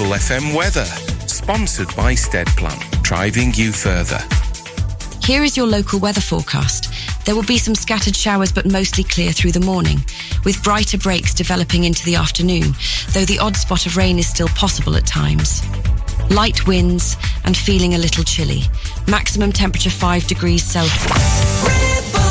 Ribble FM weather. Sponsored by Steadplan, driving you further. Here is your local weather forecast. There will be some scattered showers, but mostly clear through the morning, with brighter breaks developing into the afternoon, though the odd spot of rain is still possible at times. Light winds and feeling a little chilly. Maximum temperature 5 degrees Celsius.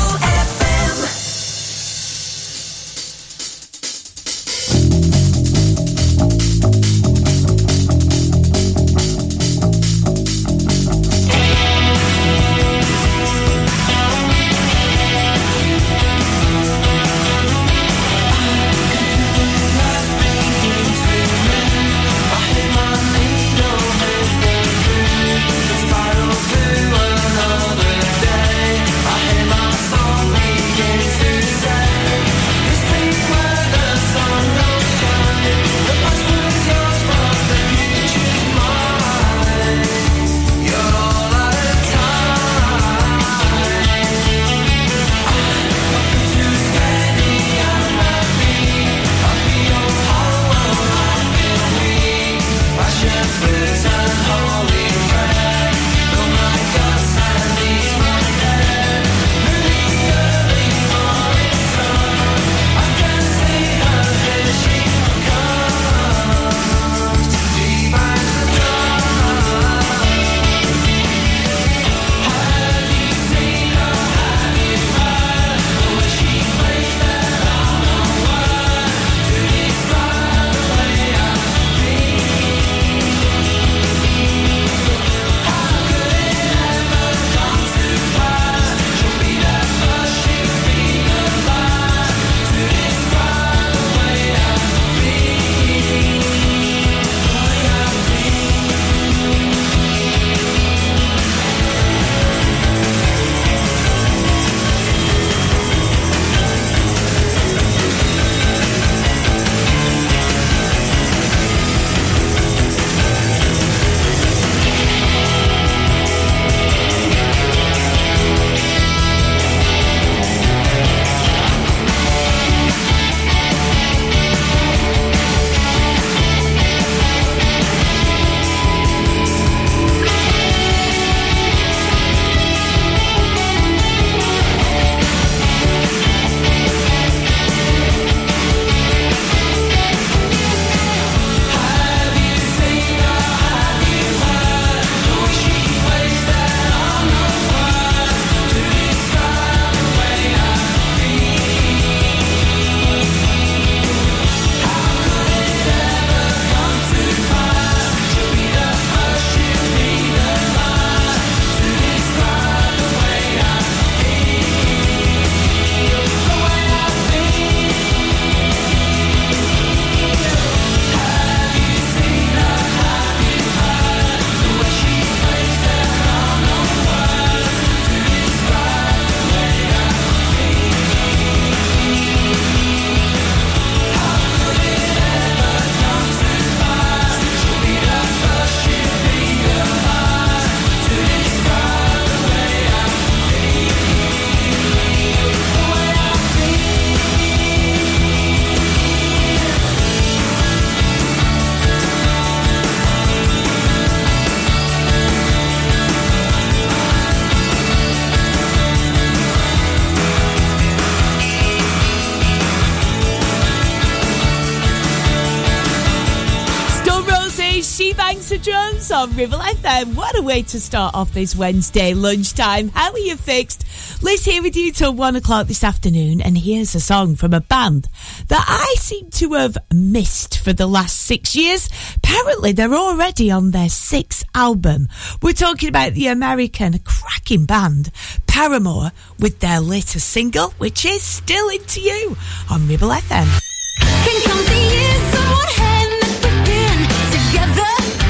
Jones on Ribble FM. What a way to start off this Wednesday lunchtime. How are you fixed? Liz here with you till 1 o'clock this afternoon, and here's a song from a band that I seem to have missed for the last 6 years. Apparently they're already on their 6th album. We're talking about the American cracking band Paramore with their latest single, which is Still Into You on Ribble FM. Can count the years someone had never been together.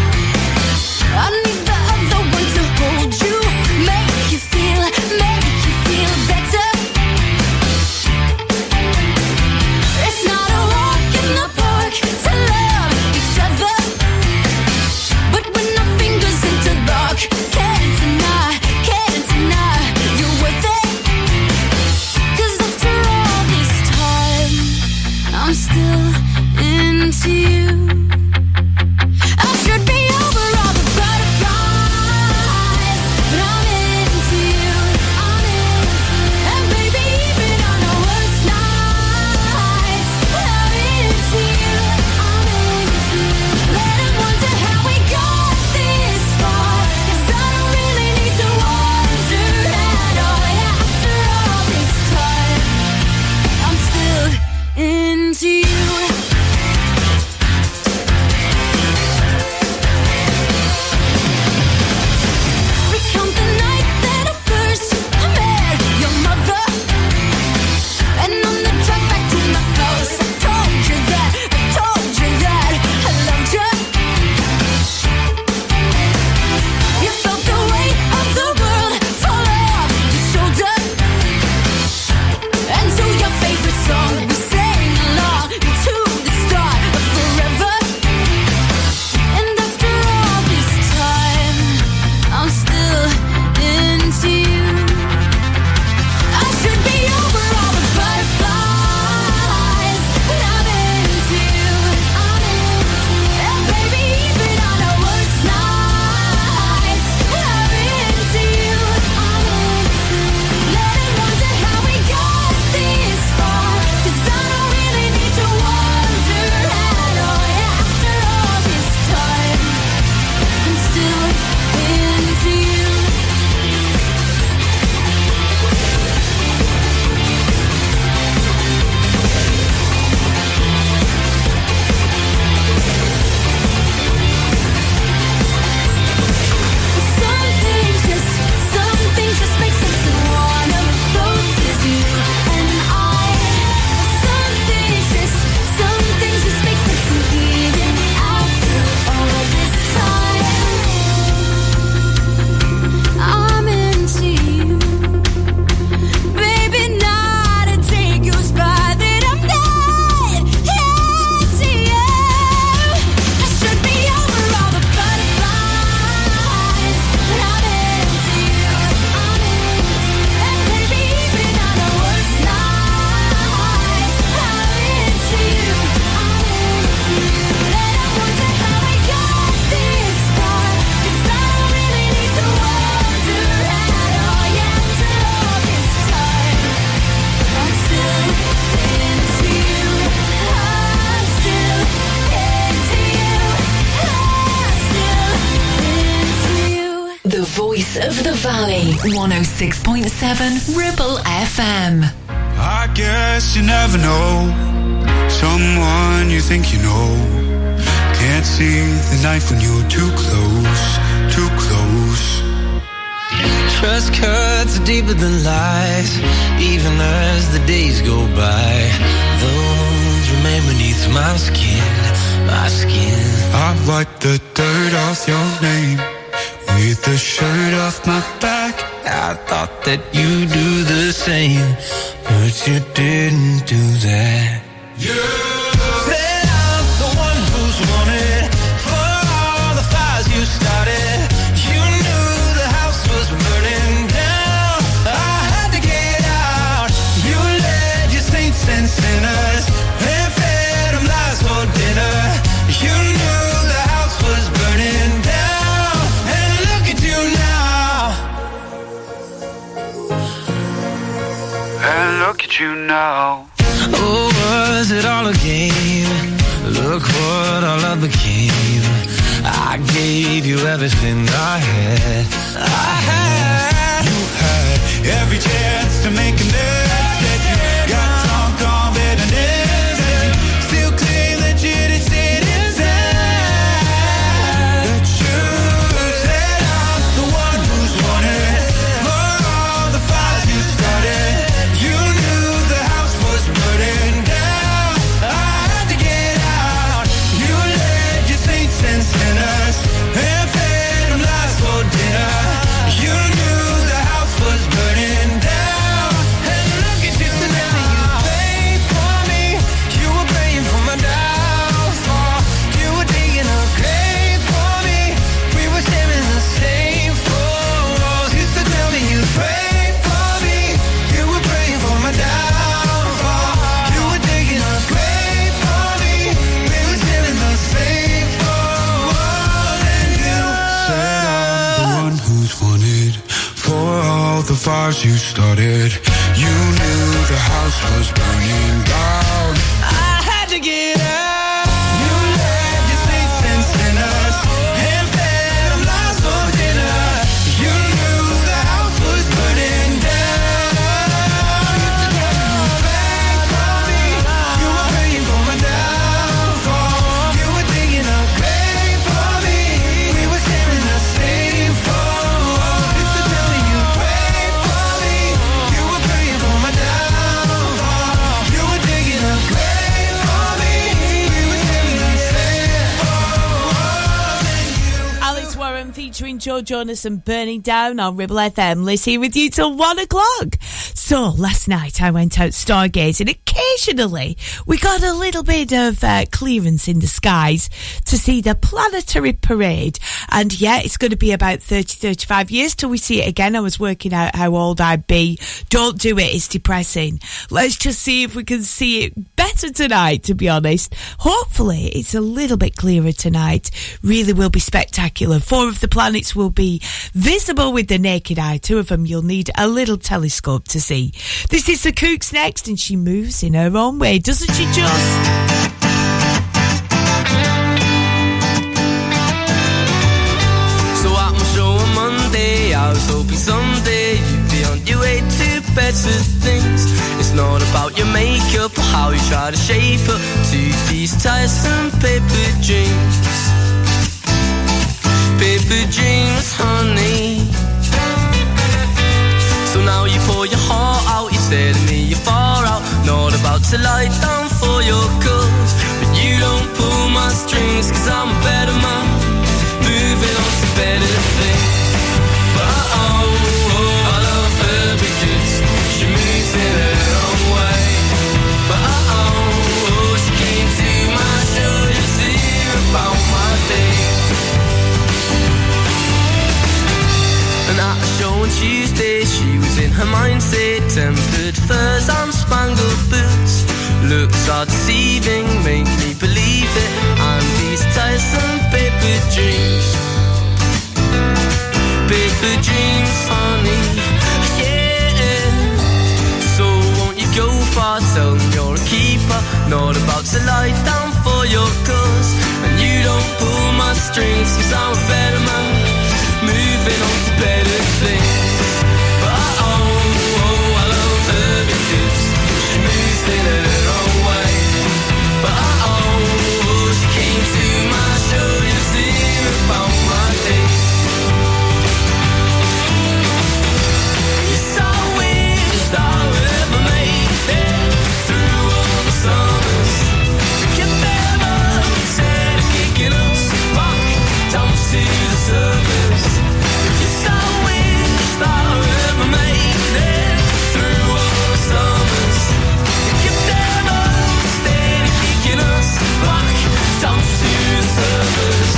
I need the other one to hold you, make you feel better. It's not a walk in the park to love each other, but when our fingers interlock, can't deny you're worth it. 'Cause after all this time, I'm still in voice of the valley. 106.7 Ribble FM. I guess you never know someone you think you know. Can't see the knife when you're too close, too close. Trust cuts deeper than lies, even as the days go by. Those remain beneath my skin, my skin. I wipe the dirt off your name with the shirt off my back. I thought that you'd do the same, but you didn't do that. Said I'm the one who's wanted for all the fires you started. You knew the house was burning down. I had to get out. You led your saints and sinners and fed them lies for dinner. You knew the house was burning down, and look at you now. And look at you now. Oh, was it all a game? Look what all I became. I gave you everything I had. You had every chance to make amends. That you got drunk on bitterness. And you still claim that you didn't sit inside. That you said I'm the one who's wanted for all the fires you started. You knew the house was burning down. I had to get out. You led your saints and sinners and fed them lies for dinner. You knew the house was burning down, and look at you now. You prayed for me, you were praying for my downfall. You were digging a grave for me, we were sharing the same four walls. Used to tell me you prayed for me, you were praying for my downfall. You were digging a grave for me, we were sharing the same four walls. And you said I'm the one who's wanted for all the fires you started. You knew the house was burning down. I had to get out. You led your saints and sinners and fed them lies for dinner. You knew the house was burning down. You prayed for me, you were praying for my downfall. You were digging a grave for me, we were sharing the same four walls. Used to tell me you prayed for me, you were praying for my downfall. You were digging a grave for me, we were sharing the same four walls. Alex Warren featuring Joe Jonas and Burning Down on Ribble FM. Liz here with you till 1 o'clock. So last night I went out stargazing. Occasionally we got a little bit of clearance in the skies to see the planetary parade. And yeah, it's going to be about 35 years till we see it again. I was working out how old I'd be. Don't do it, it's depressing. Let's just see if we can see it better tonight, to be honest. Hopefully it's a little bit clearer tonight. Really will be spectacular. 4 of the planets will be visible with the naked eye. 2 of them you'll need a little telescope to see. This is the Kooks next, and she moves in her own way, doesn't she just? So at my show on Monday, I was hoping someday you'd be on your way to better things. It's not about your makeup or how you try to shape up to these tiresome paper dreams. Paper dreams, honey. So now you pour your heart out, you're telling me you're far out, not about to lie down for your cause. But you don't pull my strings, cause I'm a better man, moving on to better things. But I love her because she moves in her own way. But she came to my show to hear about my day. And at a show on Tuesday, she was in her mindset, tempered furs and spangled boots. Looks are deceiving, make me believe it, and these tiresome paper dreams. Paper dreams, honey, yeah. So won't you go far, tell them you're a keeper, not about to lie down for your cause. And you don't pull my strings, cause I'm a better man, moving on to better things. But I love her because she moves in her own way. But she came to my show just to hear about my day. You saw wind, all ever made it through all the summers. Get them up, instead of kicking us, fuck, down to the surface. You saw wind, all ever made it through all the summers. Get them up, instead of kicking us, fuck, down to the surface.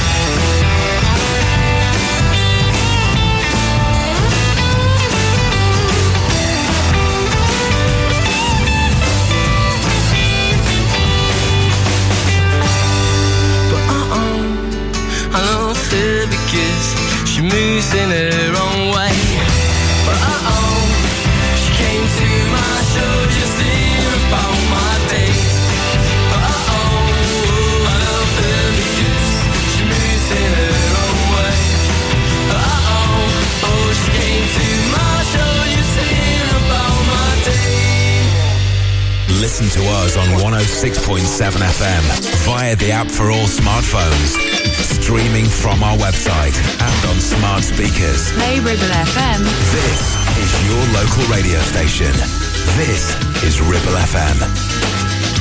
I love her because she moves in her own way. But she came to my show just to hear about my day. But I love her because she moves in her own way. But she came to my show just to hear about my day. Listen to us on 106.7 FM via the app for all smartphones. Streaming from our website and on smart speakers. Play Ribble FM. This is your local radio station. This is Ribble FM.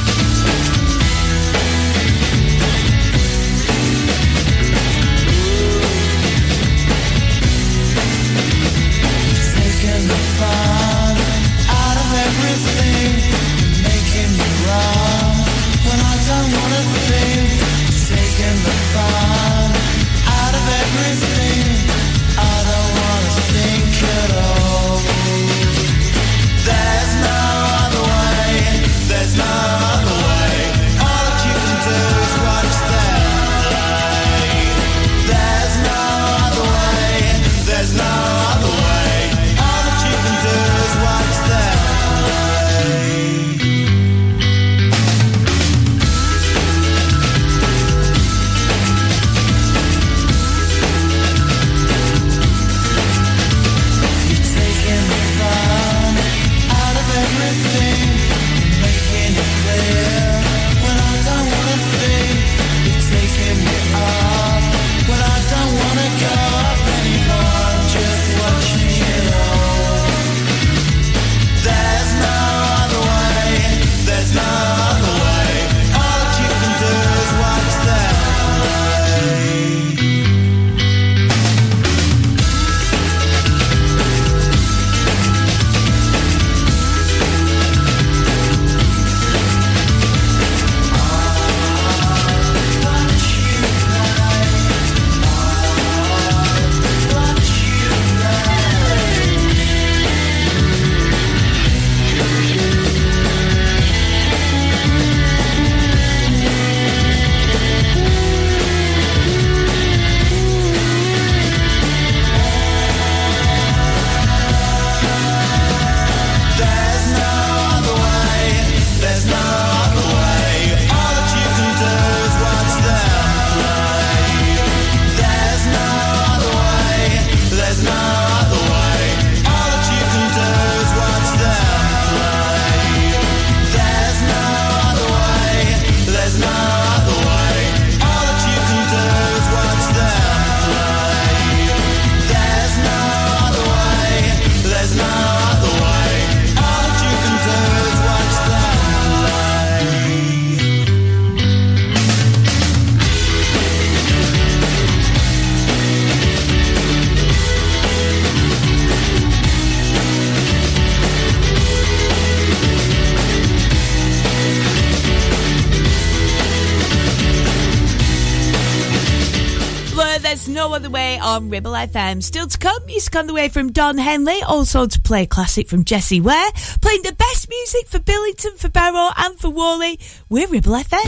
Taking the fun out of everything, making me wrong when I don't wanna think. Taking the fun out of everything, I don't wanna think at all. There's no other way, there's no other way. All that you can do is watch them play. There's no other way, there's no other way. All that you can do is watch them play. You're taking the fun out of everything, making it clear when I don't wanna think. You're taking me up when I don't wanna go up anymore. Just watching it all. There's no other way, there's no other way. All that you can do is watch them play. There's no other way, there's no other way. All that you can do is watch them play. There's no other way, there's no other way. All that you can do is watch them play. There's no other way, there's no other way. All that you can do is watch them play. There's no other way, there's no other way. All that you can do is watch them play. Well, there's no other way on Ribble FM. Still to come, music on the way from Don Henley. Also to play a classic from Jessie Ware. Playing the best music for Billington, for Barrow and for Whalley. We're Ribble FM.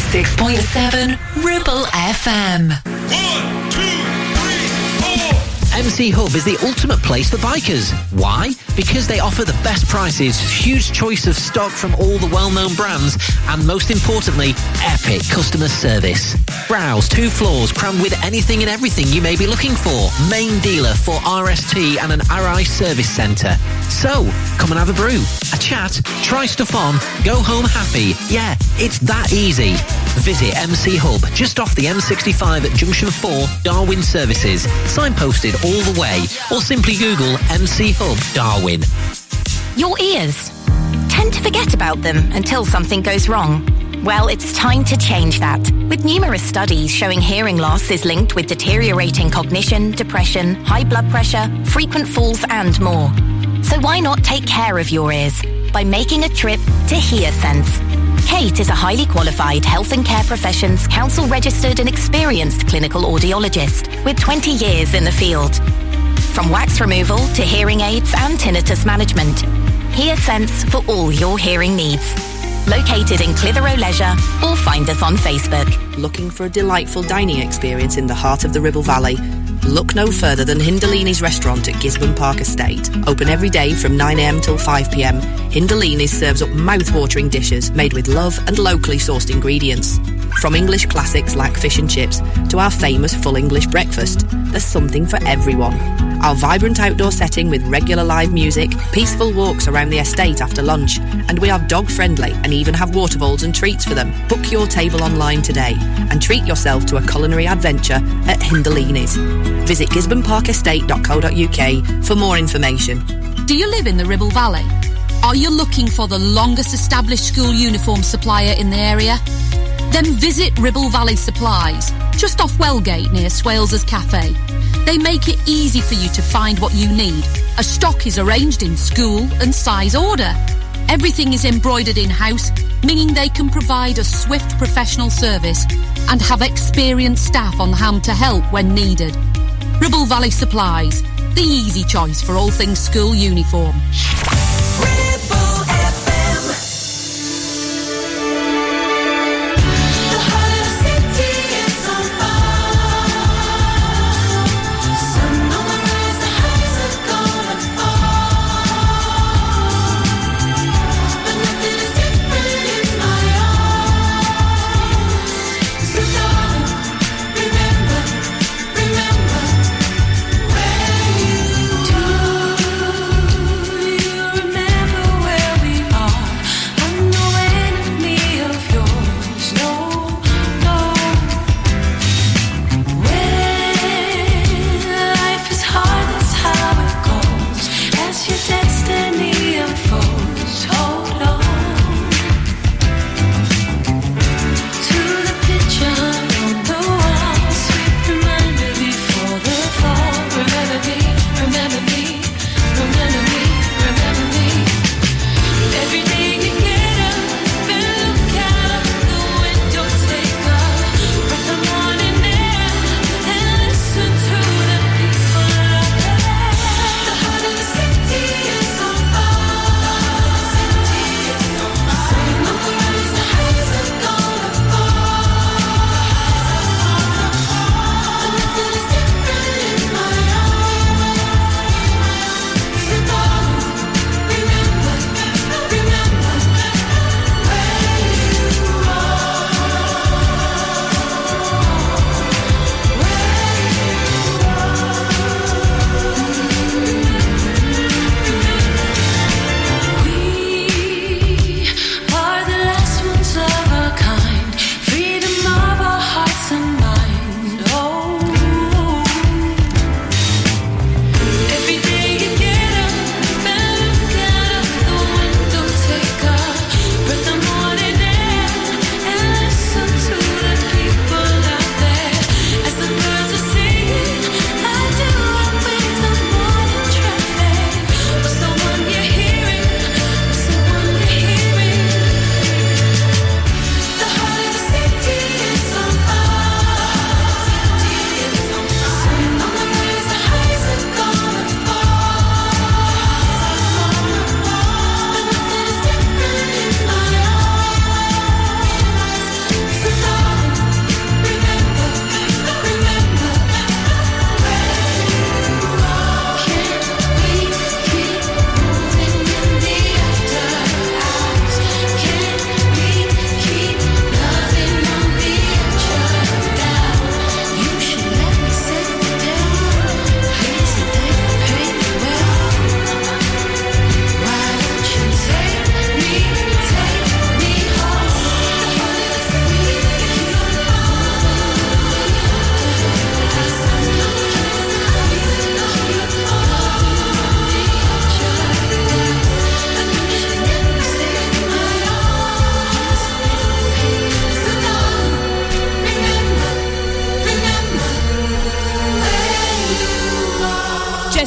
106.7 Ribble FM. 1, 2, 3, 4. MC Hub is the ultimate place for bikers. Why? Because they offer the best prices, huge choice of stock from all the well-known brands, and most importantly, epic customer service. Browse 2 floors crammed with anything and everything you may be looking for. Main dealer for RST and an RI service centre. So, come and have a brew, a chat, try stuff on, go home happy. Yeah, it's that easy. Visit MC Hub, just off the M65 at Junction 4, Darwin Services. Signposted all the way, or simply Google MC Hub Darwin. Your ears. Tend to forget about them until something goes wrong. Well, it's time to change that. With numerous studies showing hearing loss is linked with deteriorating cognition, depression, high blood pressure, frequent falls and more. So why not take care of your ears by making a trip to HearSense? Kate is a highly qualified health and care professions, council registered and experienced clinical audiologist with 20 years in the field. From wax removal to hearing aids and tinnitus management, HearSense for all your hearing needs. Located in Clitheroe Leisure, or find us on Facebook. Looking for a delightful dining experience in the heart of the Ribble Valley? Look no further than Hindalini's restaurant at Gisborne Park Estate. Open every day from 9am till 5pm. Hindalini's serves up mouth-watering dishes made with love and locally sourced ingredients. From English classics like fish and chips to our famous full English breakfast, there's something for everyone. Our vibrant outdoor setting with regular live music, peaceful walks around the estate after lunch, and we are dog-friendly and even have water bowls and treats for them. Book your table online today and treat yourself to a culinary adventure at Hindalini's. Visit gisborneparkestate.co.uk for more information. Do you live in the Ribble Valley? Are you looking for the longest established school uniform supplier in the area? Then visit Ribble Valley Supplies, just off Wellgate near Swales's Cafe. They make it easy for you to find what you need, as stock is arranged in school and size order. Everything is embroidered in-house, meaning they can provide a swift professional service and have experienced staff on hand to help when needed. Ribble Valley Supplies, the easy choice for all things school uniform. Remember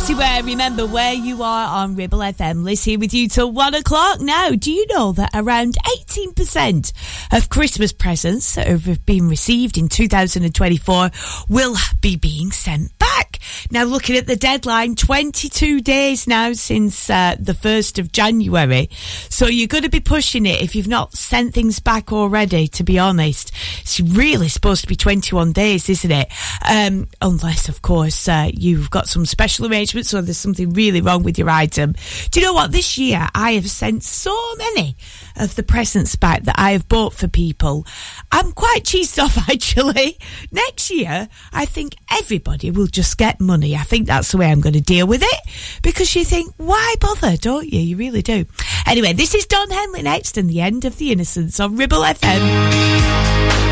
Everywhere, remember where you are on Ribble FM. Liz here with you till 1 o'clock. Now, do you know that around 18% of Christmas presents that have been received in 2024 will be being sent back? Now, looking at the deadline, 22 days now since the 1st of January. So you're going to be pushing it if you've not sent things back already, to be honest. It's really supposed to be 21 days, isn't it? Unless, of course, you've got some special arrangements or there's something really wrong with your item. Do you know what? This year, I have sent so many of the presents back that I have bought for people. I'm quite cheesed off, actually. Next year, I think everybody will just get money. I think that's the way I'm going to deal with it, because you think, why bother, don't you? You really do. Anyway, this is Don Henley next, and The End of the Innocents on Ribble FM.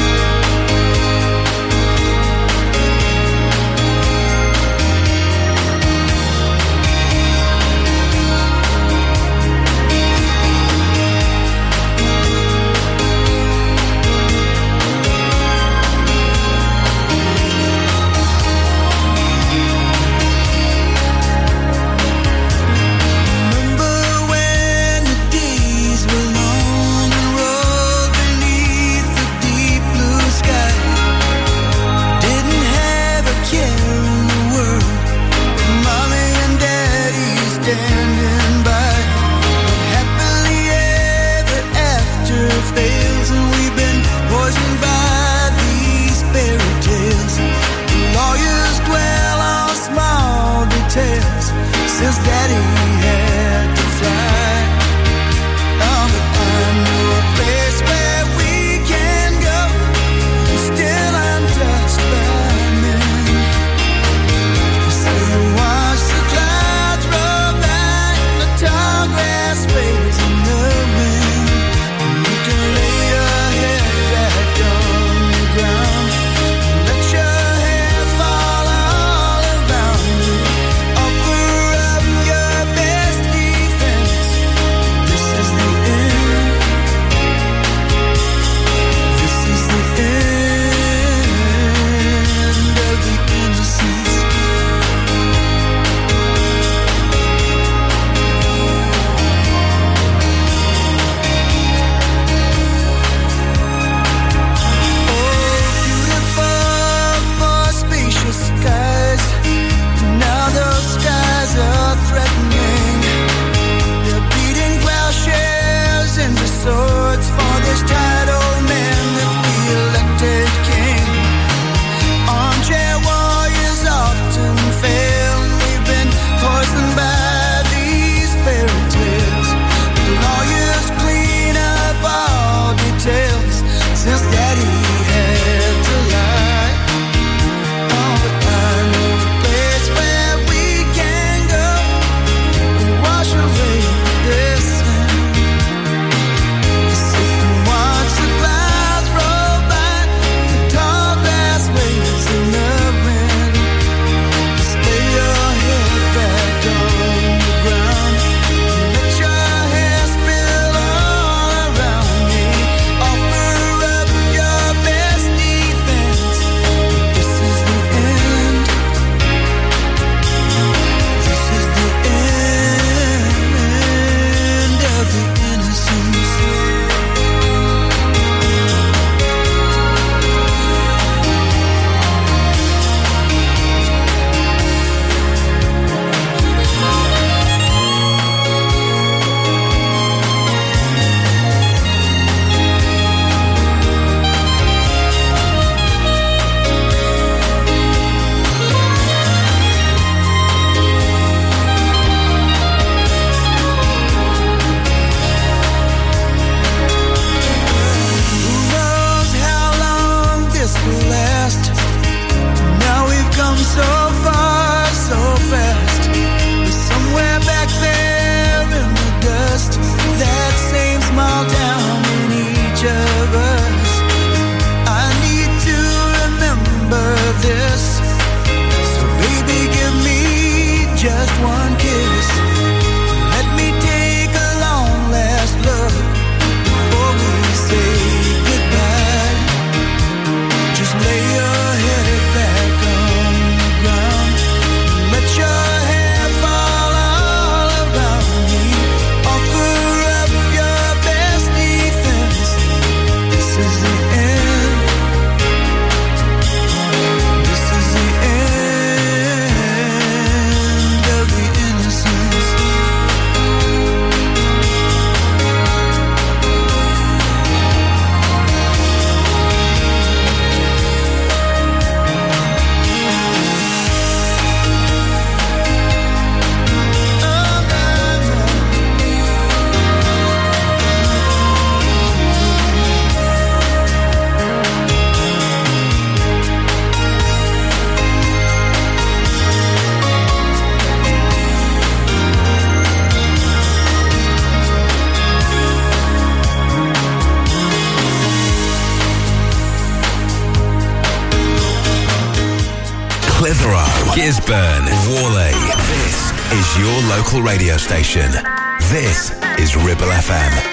Since daddy had to fly, oh, but I know a place where we can go, still untouched by men. So you watch the clouds roll back, the tall grass waves in the wind, and you can lay your head back on the ground, let your hair fall all around you. Swords for this tired old man that we elected king. Armchair warriors often fail, and we've been poisoned by these fairy tales. The lawyers clean up all details since daddy had to lie. Oh, but I know a place where we can go and wash away this. So far, so fast. We're somewhere back there in the dust. That same small town in each of us. I need to remember this. So baby, give me just one kiss. Let me take a long last look before we say goodbye. Just lay your head back on the ground. Let your head Clitheroe, Gisburn, Worley. This is your local radio station. This is Ribble FM.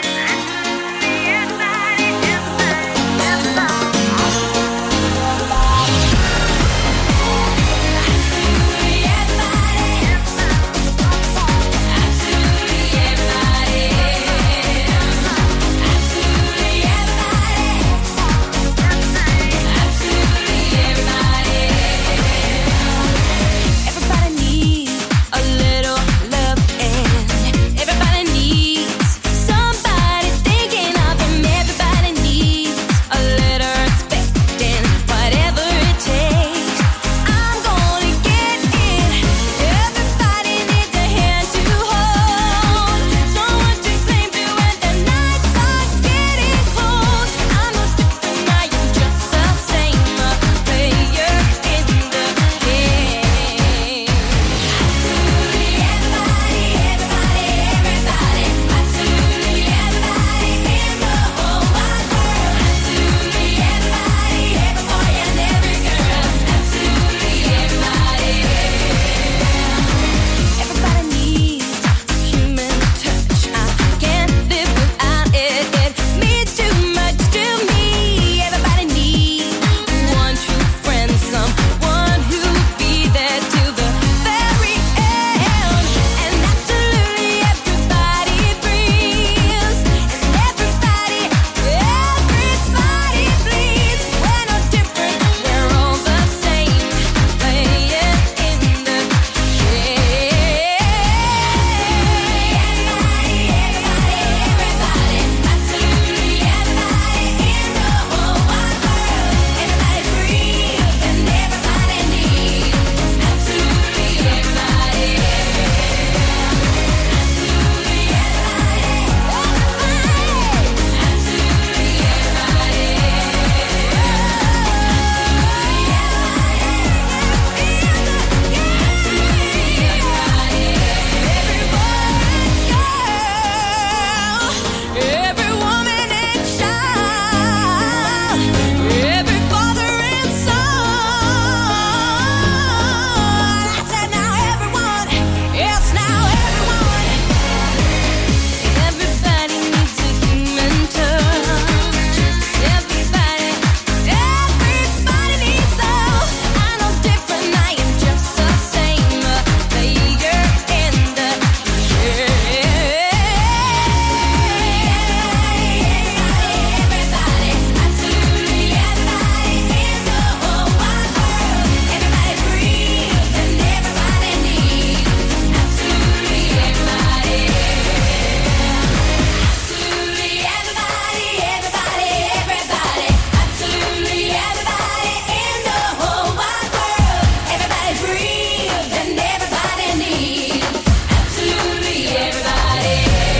Everybody needs somebody thinking of them. Everybody needs a little expecting. Whatever it takes, I'm gonna get it. Everybody needs a hand to hold, someone to cling to when the nights are getting cold. I'm no different, I am just the same, a player in the game. Absolutely everybody, everybody, absolutely everybody in the whole wide world. Absolutely everybody, every boy and every girl. Absolutely everybody. Everybody needs human touch. I can't live without it. It means too much to me. Everybody needs one true friend, someone who'll be there to the very end. And absolutely everybody breathes. And everybody bleeds. We're no different, we're all the same, playing in the game. Everybody, absolutely everybody in the whole wide world. Everybody breathes and everybody needs. Absolutely everybody. Absolutely every woman and child, every father and son. I said now everyone, yes now everyone. Everybody needs a human touch. Everybody needs love. I'm no different, I am just the same, a player in the everybody, absolutely everybody in the whole wide world. Everybody breathes and everybody needs. Absolutely everybody. Absolutely everybody, everybody. Absolutely everybody in the whole wide world. Everybody breathes and everybody needs. Absolutely everybody.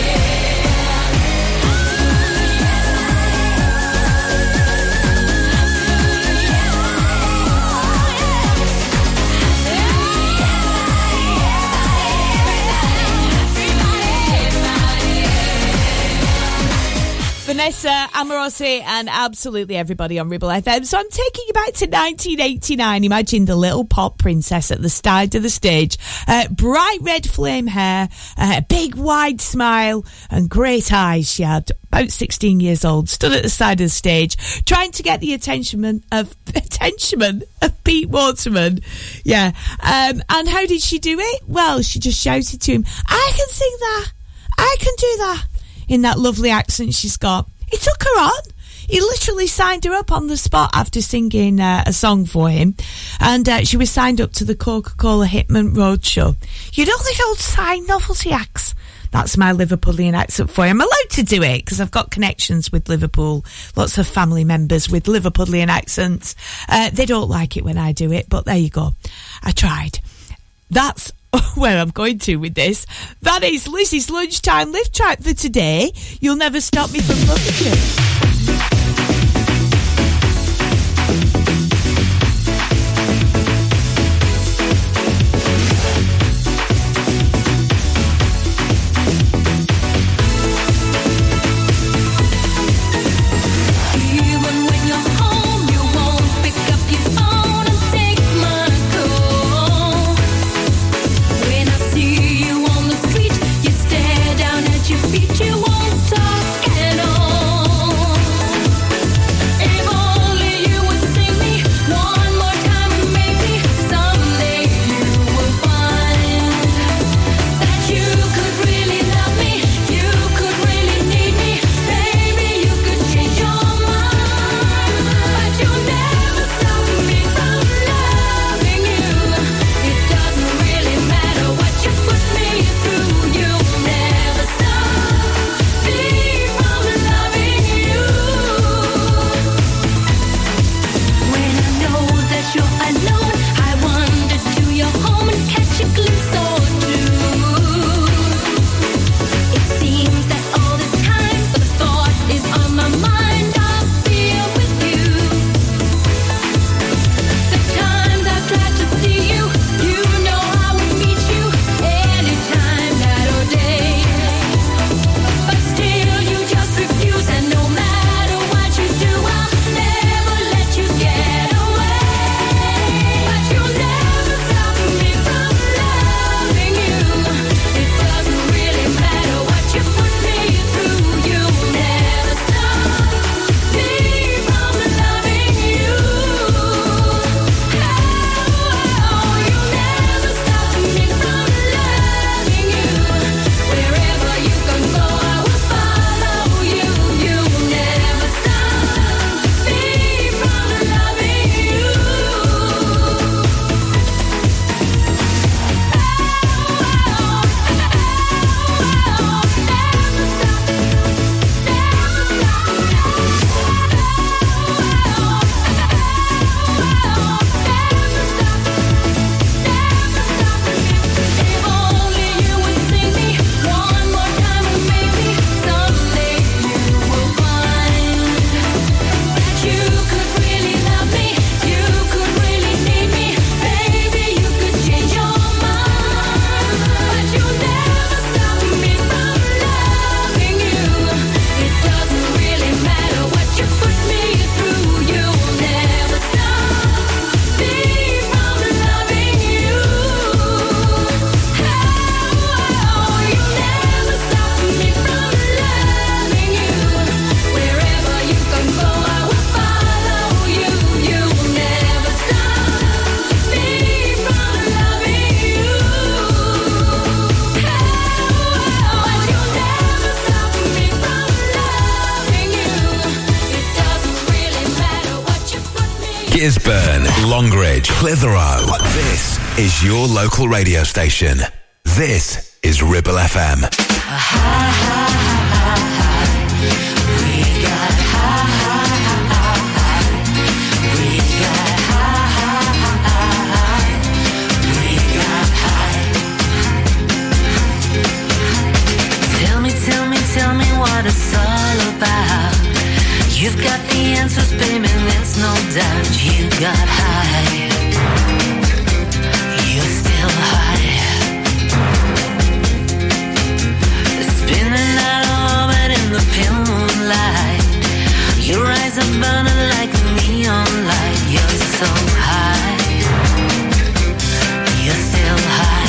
Vanessa Amorosi and absolutely everybody on Ribble FM. So I'm taking you back to 1989. Imagine the little pop princess at the side of the stage. Bright red flame hair, big wide smile and great eyes she had. About 16 years old, stood at the side of the stage trying to get the attention of Pete Waterman. Yeah. And how did she do it? Well, she just shouted to him, I can sing that. I can do that. In that lovely accent she's got. He took her on. He literally signed her up on the spot after singing a song for him. And she was signed up to the Coca-Cola Hitman Roadshow. You know the old sign novelty acts? That's my Liverpoolian accent for you. I'm allowed to do it because I've got connections with Liverpool. Lots of family members with Liverpoolian accents. They don't like it when I do it, but there you go. I tried. That's where I'm going to with this. That is Lizzie's Lunchtime Lift Track for today. You'll never stop me from loving you. Even when you're home, you won't pick up your phone and take my call. Gisburn, Longridge, Clitheroe. This is your local radio station. This is Ribble FM. Tell me what it's all about. You've got the answers, baby, there's no doubt. You got high. You're still high. Spinning out of orbit in the pale moonlight. Your eyes are burning like a neon light. You're so high. You're still high.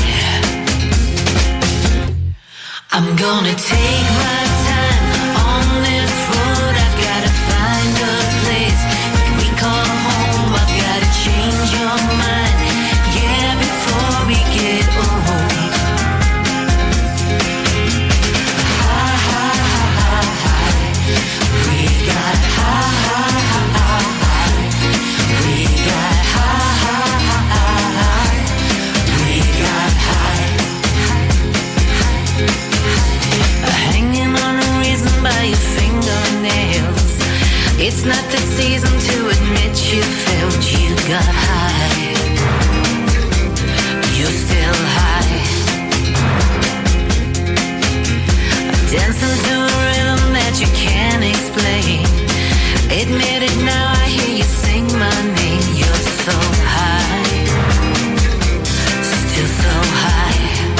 I'm gonna take my time on this road. I've gotta find a place that we call home. I've gotta change your mind, yeah, before we get old. High, high, high, high. We got high, high, high, high. We got high, high, high, high. We got high. Hanging on a reason by your fingernails. It's not the season to admit you failed. You got high. You're still high. Dancing to a rhythm that you can't explain. Admit it now, I hear you sing my name. You're so high. Still so high.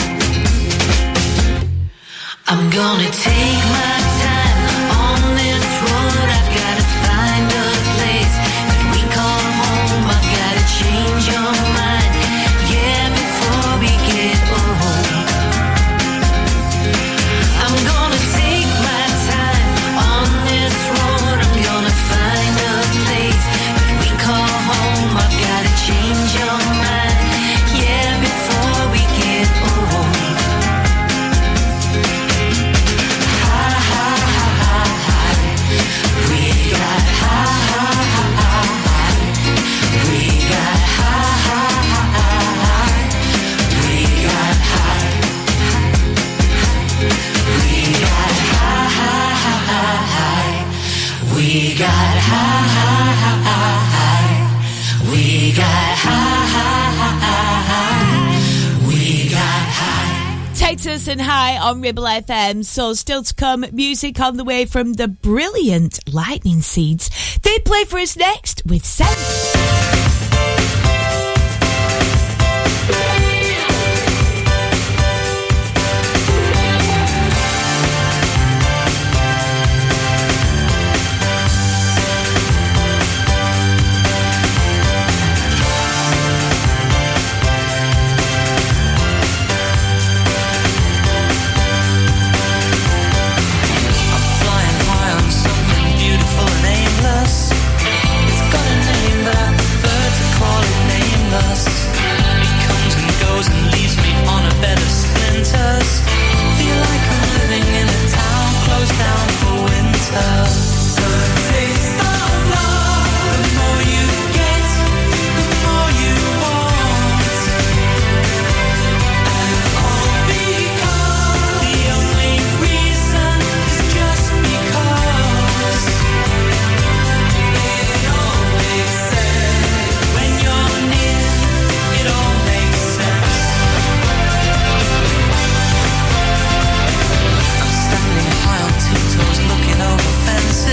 I'm gonna take my time on this road. I've gotta find a place that we call home. I've gotta change your mind, yeah, before we get old. I'm gonna take my time on this road. I'm gonna find a place that we call home. I've gotta change your mind, yeah, before we get old. We got high. We got high. We got high. Texas and High on Ribble FM. So still to come, music on the way from the brilliant Lightning Seeds. They play for us next with Sense. Looking over fences.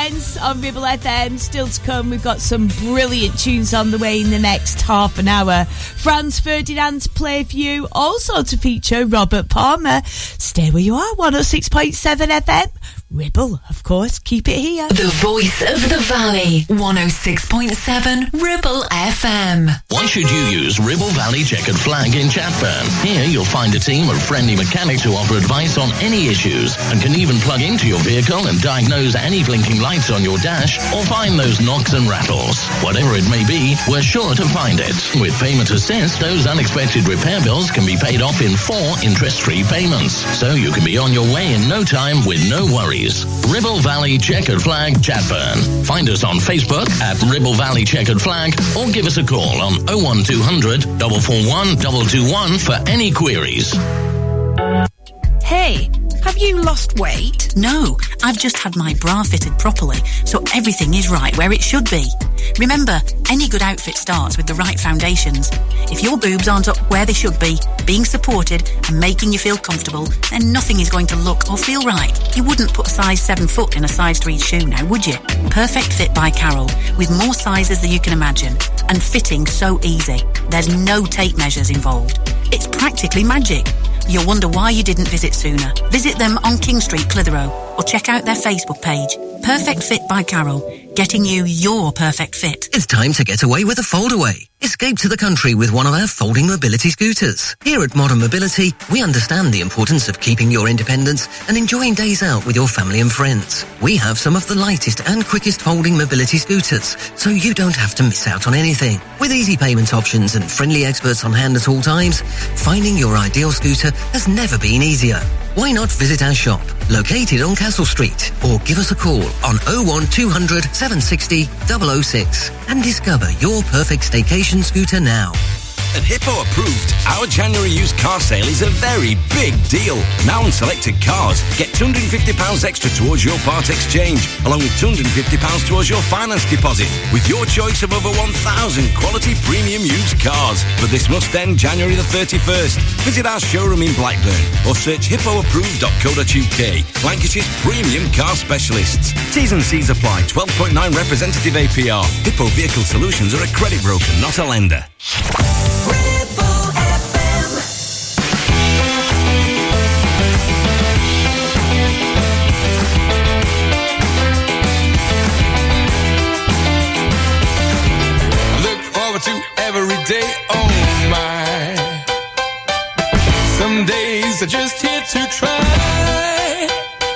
Dance on Ribble FM. Still to come, we've got some brilliant tunes on the way in the next half an hour. Franz Ferdinand to play for you, also to feature Robert Palmer. Stay where you are, 106.7 FM. Ribble, of course, keep it here. The voice of the valley, 106.7 Ribble FM. Why should you use Ribble Valley Checkered Flag in Chatburn? Here you'll find a team of friendly mechanics who offer advice on any issues and can even plug into your vehicle and diagnose any blinking lights on your dash or find those knocks and rattles. Whatever it may be, we're sure to find it. With Payment Assist, those unexpected repair bills can be paid off in 4 interest-free payments, so you can be on your way in no time with no worries. Ribble Valley Checkered Flag, Chatburn. Find us on Facebook at Ribble Valley Checkered Flag or give us a call on 01200 441 221 for any queries. Hey, have you lost weight? No, I've just had my bra fitted properly, so everything is right where it should be. Remember, any good outfit starts with the right foundations. If your boobs aren't up where they should be, being supported and making you feel comfortable, then nothing is going to look or feel right. You wouldn't put a size 7 foot in a size 3 shoe now, would you? Perfect Fit by Carol, with more sizes than you can imagine, and fitting so easy. There's no tape measures involved. It's practically magic. You'll wonder why you didn't visit sooner. Visit them on King Street, Clitheroe, or check out their Facebook page. Perfect Fit by Carol, getting you your perfect fit. It's time to get away with a foldaway. Escape to the country with one of our folding mobility scooters. Here at Modern Mobility, we understand the importance of keeping your independence and enjoying days out with your family and friends. We have some of the lightest and quickest folding mobility scooters, so you don't have to miss out on anything. With easy payment options and friendly experts on hand at all times, finding your ideal scooter has never been easier. Why not visit our shop, located on Castle Street, or give us a call on 01200 760 006 and discover your perfect staycation scooter now. At Hippo Approved, our January used car sale is a very big deal. Now on selected cars, get £250 extra towards your part exchange, along with £250 towards your finance deposit, with your choice of over 1,000 quality premium used cars. But this must end January the 31st. Visit our showroom in Blackburn or search hippoapproved.co.uk, Lancashire's premium car specialists. T's and C's apply. 12.9 representative APR. Hippo Vehicle Solutions are a credit broker, not a lender. To every day, oh my. Some days are just here to try.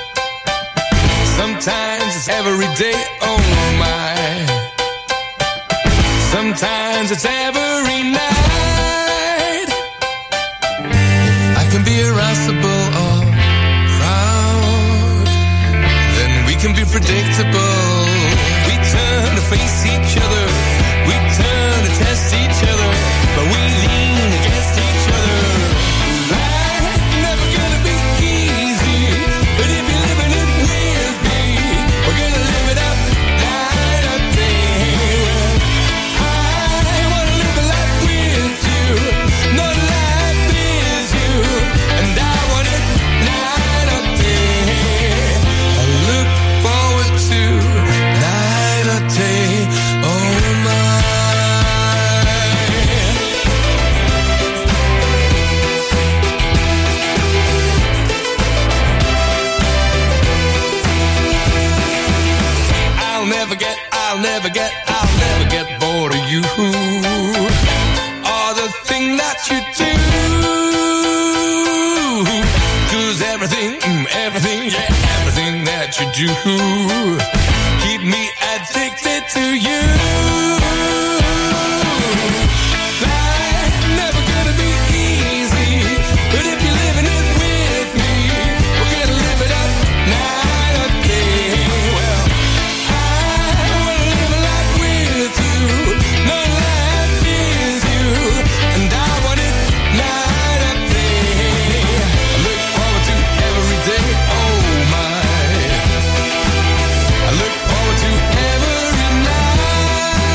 Sometimes it's every day, oh my. Sometimes it's every night. If I can be irascible or proud, then we can be predictable. We turn to face each other. We turn to test each other, but we lean against each other. Life's never gonna be easy, but if you're living it with me, we're gonna live it up night or day. Well, I wanna live a life with you, not life is you, and I want it night or day. I look forward to night or day. Oh my. I'll never get bored of you. Or the thing that you do. 'Cause everything that you do keep me addicted to you. Life's never gonna be easy, but if you're living it with me, we're gonna live it up night or day. Well, no life is you, and I want it night or day. I look forward to every day, oh my. I look forward to every night.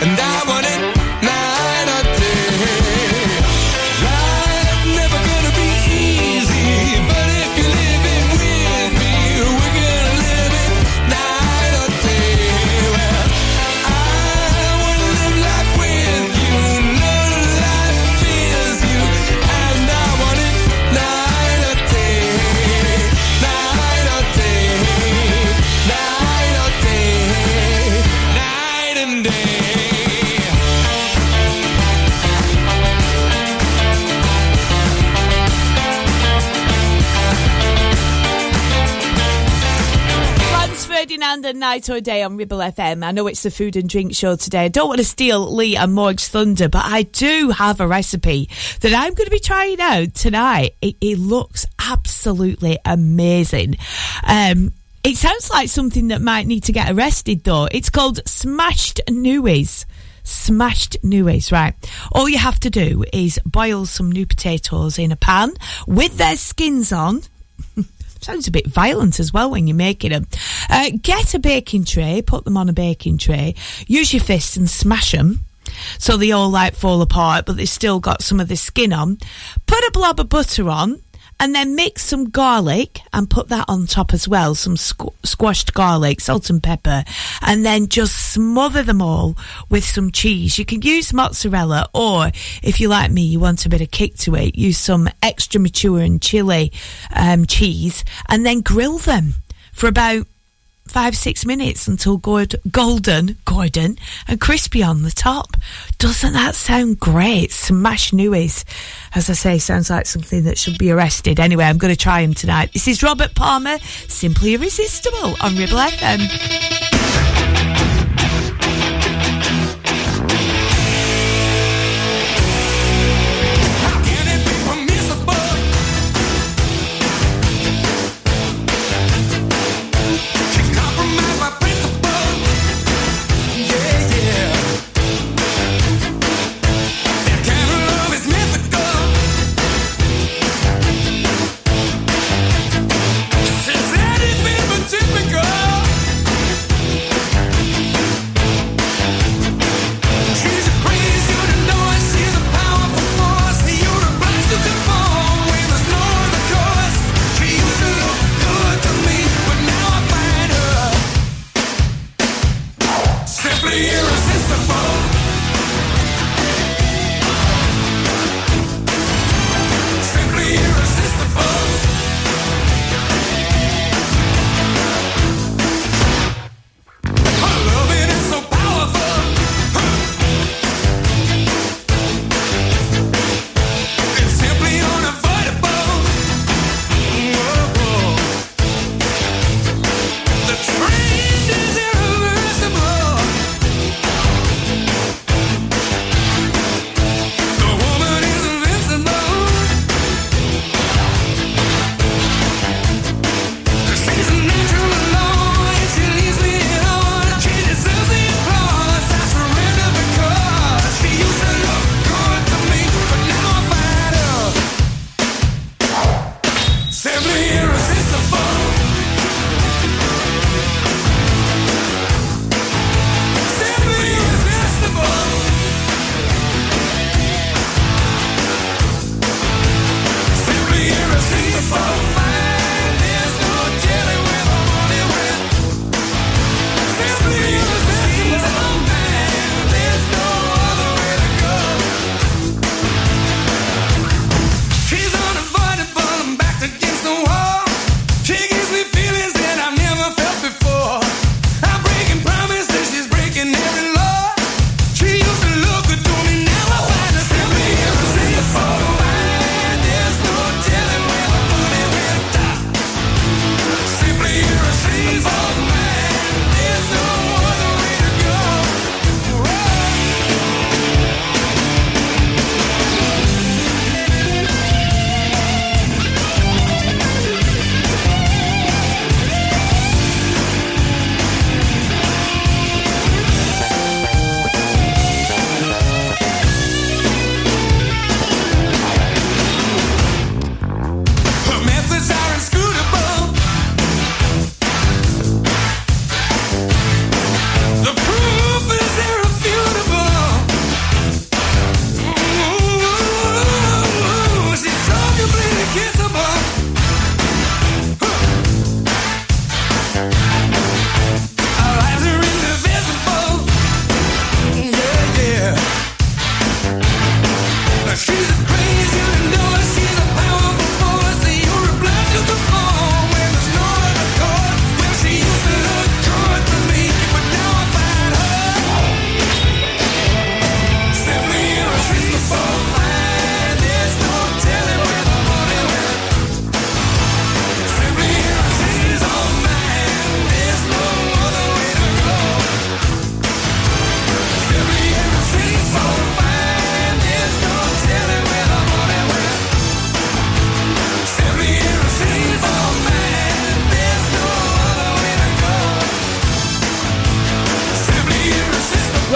and I want it night or day. Life's never gonna be easy, but if you're living with me, we're gonna live it night or day. Well, I wanna live life with you, know life feels you, and I want it night or day, night or day, night or day, night and day. Franz Ferdinand and Night or Day on Ribble FM. I know it's the food and drink show today. I don't want to steal Lee and Morg's thunder, but I do have a recipe that I'm going to be trying out tonight. It looks absolutely amazing. It sounds like something that might need to get arrested, though. It's called smashed Newies. Smashed Newies, right. All you have to do is boil some new potatoes in a pan with their skins on. Sounds a bit violent as well when you're making them. Get a baking tray, put them on a baking tray, use your fists and smash them so they all like fall apart, but they've still got some of the skin on. Put a blob of butter on, and then mix some garlic and put that on top as well, some squashed garlic, salt and pepper, and then just smother them all with some cheese. You can use mozzarella, or if you like me, you want a bit of kick to it, use some extra mature and chili cheese, and then grill them for about 5-6 minutes until golden and crispy on the top. Doesn't that sound great? Smash Newies, as I say, sounds like something that should be arrested. Anyway, I'm going to try him tonight. This is Robert Palmer, Simply Irresistible on Ribble FM. Typical.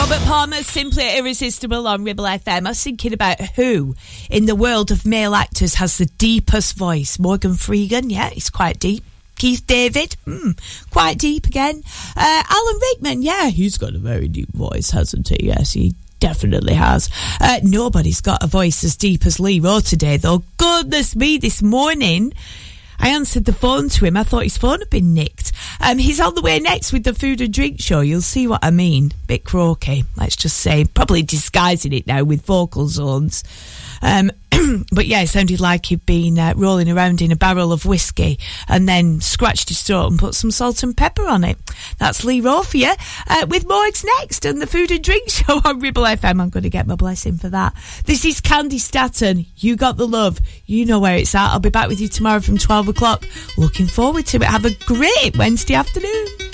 Robert Palmer, Simply Irresistible on Ribble FM. I was thinking about who in the world of male actors has the deepest voice. Morgan Freeman, yeah, he's quite deep. Keith David, quite deep again. Alan Rickman, yeah, he's got a very deep voice, hasn't he? Yes, he definitely has. Nobody's got a voice as deep as Lee Rowe today, though. Goodness me, this morning I answered the phone to him. I thought his phone had been nicked. He's on the way next with the Food and Drink Show. You'll see what I mean. Bit croaky, let's just say. Probably disguising it now with vocal zones. But yeah, it sounded like he'd been rolling around in a barrel of whiskey and then scratched his throat and put some salt and pepper on it. That's Lee Rowe for you. With Morgs next and the Food and Drink Show on Ribble FM. I'm going to get my blessing for that. This is Candy Staton. You got the love. You know where it's at. I'll be back with you tomorrow from 12 o'clock. Looking forward to it. Have a great Wednesday afternoon.